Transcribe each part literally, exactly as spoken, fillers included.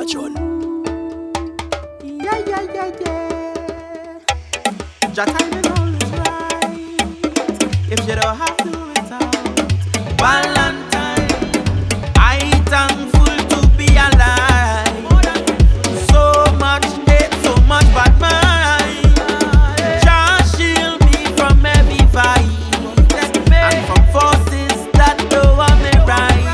John. Yeah, yeah, yeah, yeah. Your timing always right. If you don't have to without Valentine, I thankful to be alive. So much hate, so much bad mind. Just shield me from every vibe and from forces that don't want me right.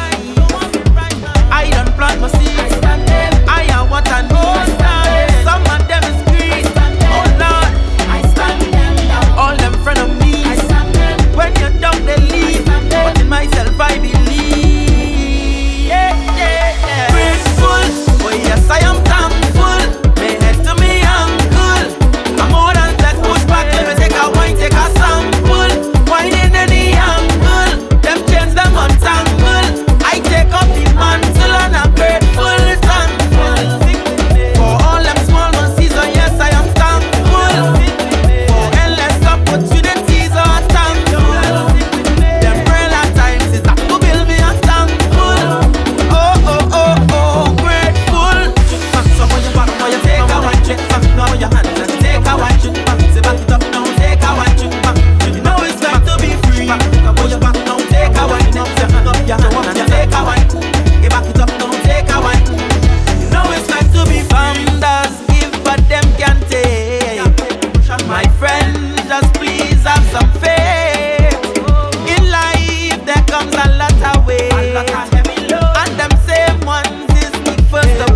I don't plant my seeds. I am what I know. Some of them is greed. Oh Lord, all them friend of me. When you're down they leave, but in myself I believe. Yeah, yeah, yeah. Grateful, oh yes I am thankful. My head to me uncle. I'm more than that push back. Let me take a wine, take a sample. Wine in any angle. Them chains them untangle. I take up the mantle and I'm grateful, thankful. For all them small mercies, oh yes I am thankful. For endless opportunities, oh thankful. Them prayer times is that to build me, I'm thankful. Oh, oh, oh, oh, grateful. So when you back, when you take a one trip, now your hand and take a one trip. Say back it up now, take a one trip. You know it's got to be free. When you back now, take a one trip. Your hand up, your hand and take a one. Get back it up now, take a one. You know it's got to be founders give, but them can't take. My friends, just please have some faith. In life there comes a lot of weight, and them same ones is the first to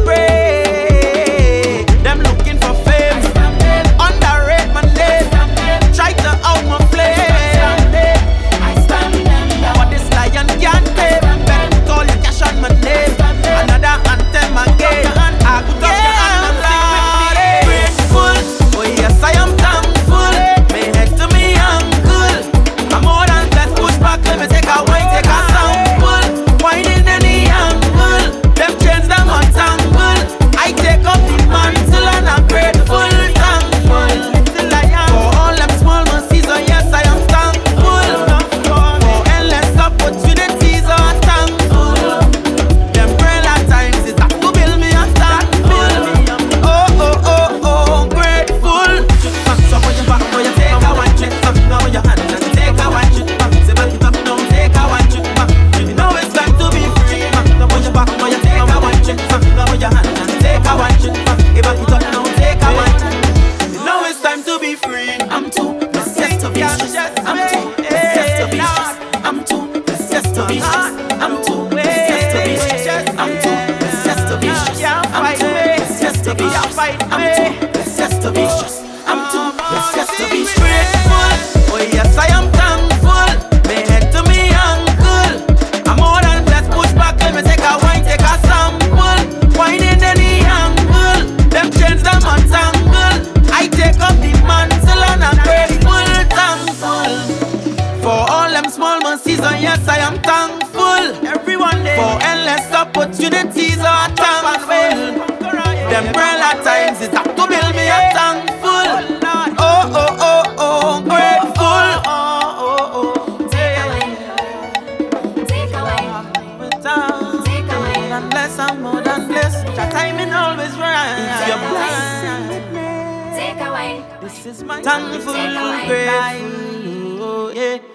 break. Them looking for fame, underrate my name, try to out my flame. But this lion can't tame. Better put all your cash on my name. Another anthem again. I put up your hand and sing with me. Grateful, oh yes I am thankful. My head to me uncle. I'm more than that push back. Let me take a wine, take a sample. Wine in any angle. Them chains them untangle. I take up the mantle and I'm grateful, thankful. For all them small mercies, oh yes I am thankful. For endless opportunities, oh thankful. Them prayer times is that to build me, I'm thankful. Oh, oh, oh, oh, grateful. So when you back, when you take a one trip, now your hand and take a one trip. Say back it up now, take a one trip. You know it's time to be free. Now when you back, when you take a one trip, now your hand and take a one trip. Get back it up now, take a one. You know it's time to be free. I'm too blessed to be stressed. I'm too blessed to be stressed. I'm too blessed to be stressed. I'm too blessed to be stressed. I'm too blessed to be stressed. I'm too blessed to be stressed. I'm too blessed to be stressed. I'm too blessed to be grateful. Oh yes I am thankful. My head to me uncle. I'm more than blessed. Push back, let me take a wine, take a sample. Wine in any angle. Them chains them untangle. I take up the mantle and I'm grateful, thankful. For all them small mercies, oh yes I am thankful. Everyone there. For endless opportunities, oh thankful. Them prayer times is that to build me, I'm thankful. Oh, oh, oh, oh, grateful. Oh, oh, oh, Take away, take away, without take away. more than blessed, I'm more than blessed. Your timing always right. If you're blessed, Take away. this is my thankful, grateful. Oh, yeah.